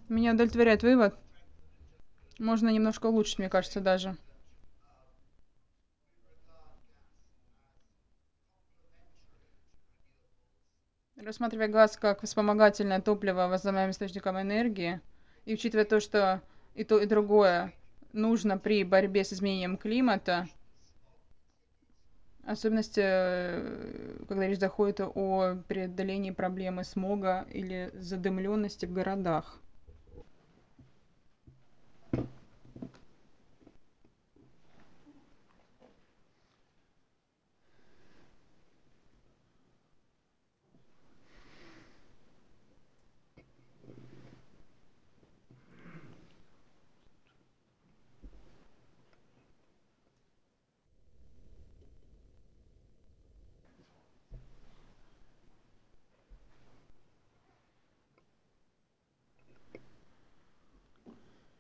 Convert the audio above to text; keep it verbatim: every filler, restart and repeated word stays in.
Меня удовлетворяет вывод. Можно немножко улучшить, мне кажется, даже. Рассматривая газ как вспомогательное топливо возобновляемым источником энергии, и учитывая то, что и то, и другое нужно при борьбе с изменением климата, особенности, э, когда речь заходит о преодолении проблемы смога или задымленности в городах.